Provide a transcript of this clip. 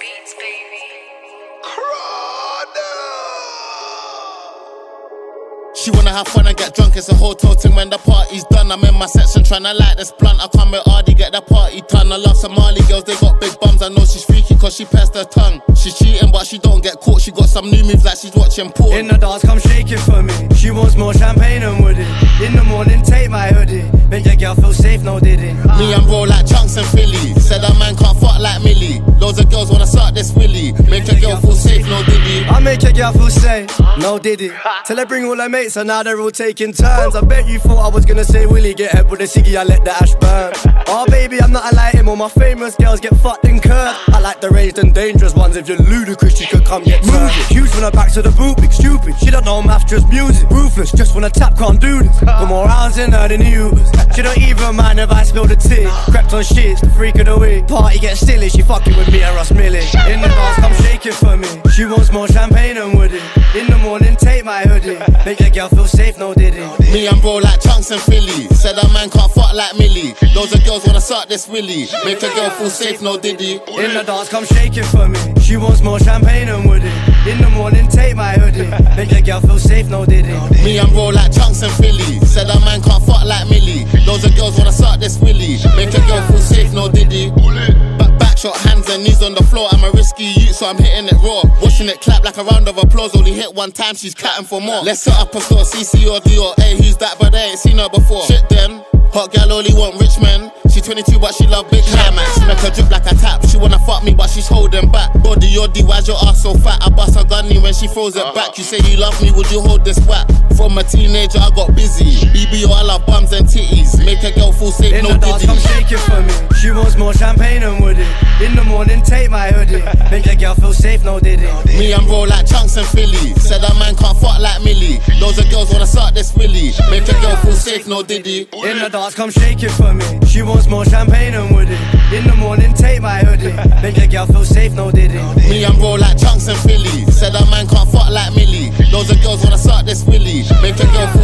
beats, baby. She wanna have fun and get drunk, it's a whole totem when the party's done. I'm in my section tryna light this blunt. I come with Ardy, get the party done. I love Somali girls, they got big bums. I know she's freaky cause she pressed her tongue. She's cheating but she don't get caught. She got some new moves like she's watching porn. In the dance, come shake it for me. She wants more champagne and woody. In the morning, take my hoodie. Make your girl feel safe, no diddy. Me and bro like Chunks and Philly. Said a man can't fuck like Millie. Loads of girls wanna suck this willy. Make a girl feel safe, no diddy. I make your girl feel safe, no diddy. Till I bring all her mates and now they're all taking turns. I bet you thought I was gonna say Willie. Get head with a ciggy, I let the ash burn. Oh baby, I'm not like him. All my famous girls get fucked and curved. I like the raised and dangerous ones. If you're ludicrous, you could come get turned. Huge from her back to the boot, big stupid. She don't know math, just music. Ruthless, just wanna tap, can't do this. Got more hours in her than you. She don't even mind if I spill the tea. Crept on shit, the freak of the week. Party gets silly, she fucking with me and Ross Millie. In the dance, come shake it for me. She wants more champagne and woody. In the morning, take my hoodie. Make your girl feel safe, no diddy. Me and bro like Chunks and Philly. Said a man can't fuck like Millie. Loads of girls wanna suck this willy. Make a girl feel safe, no diddy. In the dance, come shake it for me. She wants more champagne and woody. In the morning, take my hoodie. Make your girl feel safe, no diddy. Me and bro like Chunks and Philly. Said a man can't fuck like Millie. Loads of girls wanna suck this willy. Make a girl feel safe, no diddy. Back shot, hands and knees on the floor. I'm a risky youth, so I'm hitting it raw. Watching it clap like a round of applause. Only hit one time, she's catting for more. Let's set up a store, CC or Dior. Hey, who's that? But they ain't seen her before. Shit then, hot gal only want rich men. She 22 but she love big climax. Make her drip like a tap. She wanna fuck me but she's holding back. Body yoddy, why's your ass so fat? I bust her gunny when she throws it back. You say you love me, would you hold this whack? From a teenager I got busy. BBO, I love bums and titties. Make a girl feel safe, in no the dance, diddy. come shake it for me. She wants more champagne and woody. In the morning, take my hoodie. Make your girl feel safe, no diddy. Me and bro like Chunks and Philly. Said a man can't fuck like Millie. Loads of girls wanna suck this willy. Make a girl feel safe, no diddy. In the dance, come shake it for me. She wants more champagne and woody. In the morning, take my hoodie. Make your girl feel safe, no diddy. Me and bro like Chunks and Philly. Said a man can't fuck like Millie. Loads of girls wanna suck this willy. Make a girl feel